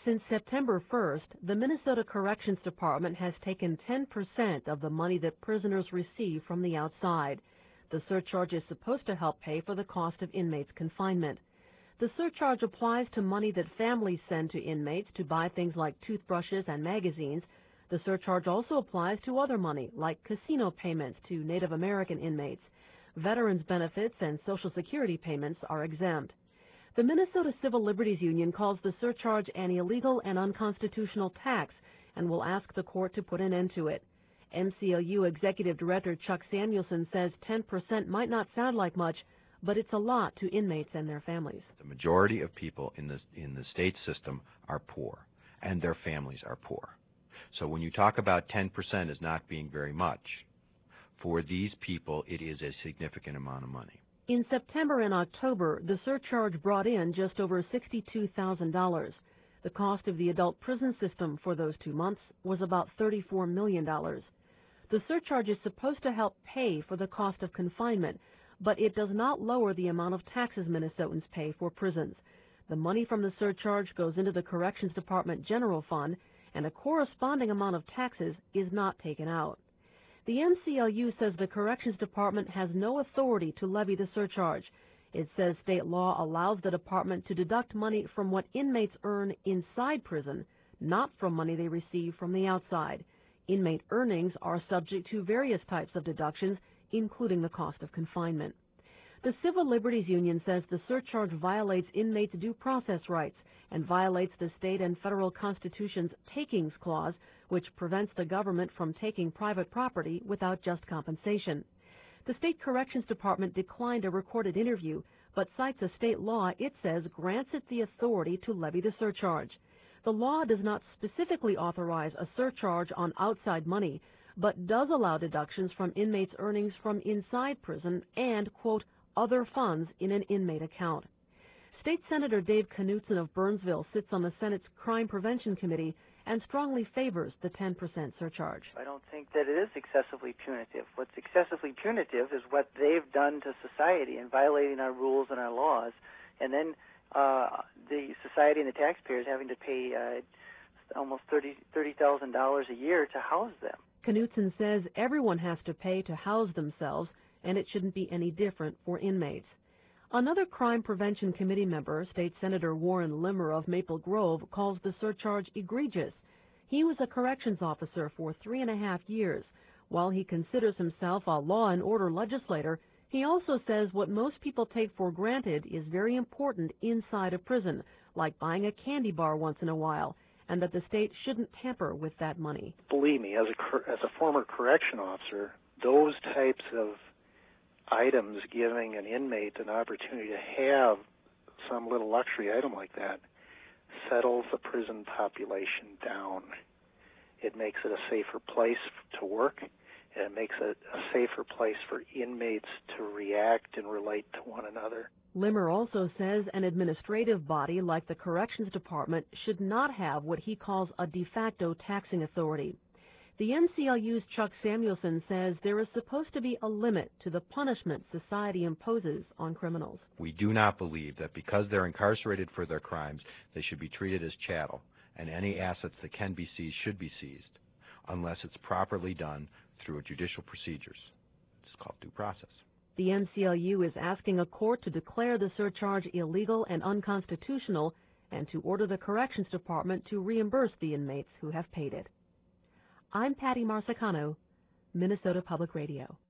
Since September 1st, the Minnesota Corrections Department has taken 10% of the money that prisoners receive from the outside. The surcharge is supposed to help pay for the cost of inmates' confinement. The surcharge applies to money that families send to inmates to buy things like toothbrushes and magazines. The surcharge also applies to other money, like casino payments to Native American inmates. Veterans' benefits and Social Security payments are exempt. The Minnesota Civil Liberties Union calls the surcharge an illegal and unconstitutional tax and will ask the court to put an end to it. MCLU Executive Director Chuck Samuelson says 10% might not sound like much, but it's a lot to inmates and their families. The majority of people in the state system are poor, and their families are poor. So when you talk about 10% as not being very much, for these people it is a significant amount of money. In September and October, the surcharge brought in just over $62,000. The cost of the adult prison system for those 2 months was about $34 million. The surcharge is supposed to help pay for the cost of confinement, but it does not lower the amount of taxes Minnesotans pay for prisons. The money from the surcharge goes into the Corrections Department General Fund, and a corresponding amount of taxes is not taken out. The MCLU says the Corrections Department has no authority to levy the surcharge. It says state law allows the department to deduct money from what inmates earn inside prison, not from money they receive from the outside. Inmate earnings are subject to various types of deductions, including the cost of confinement. The Civil Liberties Union says the surcharge violates inmates' due process rights and violates the state and federal constitution's takings clause, which prevents the government from taking private property without just compensation. The State Corrections Department declined a recorded interview, but cites a state law it says grants it the authority to levy the surcharge. The law does not specifically authorize a surcharge on outside money, but does allow deductions from inmates' earnings from inside prison and, quote, other funds in an inmate account. State Senator Dave Knutson of Burnsville sits on the Senate's Crime Prevention Committee and strongly favors the 10% surcharge. I don't think that it is excessively punitive. What's excessively punitive is what they've done to society in violating our rules and our laws, and then the society and the taxpayers having to pay almost $30,000 a year to house them. Knutson says everyone has to pay to house themselves, and it shouldn't be any different for inmates. Another Crime Prevention Committee member, State Senator Warren Limmer of Maple Grove, calls the surcharge egregious. He was a corrections officer for 3.5 years. While he considers himself a law and order legislator, he also says what most people take for granted is very important inside a prison, like buying a candy bar once in a while, and that the state shouldn't tamper with that money. Believe me, as a former correction officer, those types of items giving an inmate an opportunity to have some little luxury item like that settles the prison population down. It makes it a safer place to work, and it makes it a safer place for inmates to react and relate to one another. Limmer also says an administrative body like the Corrections Department should not have what he calls a de facto taxing authority. The MCLU's Chuck Samuelson says there is supposed to be a limit to the punishment society imposes on criminals. We do not believe that because they're incarcerated for their crimes, they should be treated as chattel, and any assets that can be seized should be seized, unless it's properly done through judicial procedures. It's called due process. The MCLU is asking a court to declare the surcharge illegal and unconstitutional and to order the Corrections Department to reimburse the inmates who have paid it. I'm Patty Marsicano, Minnesota Public Radio.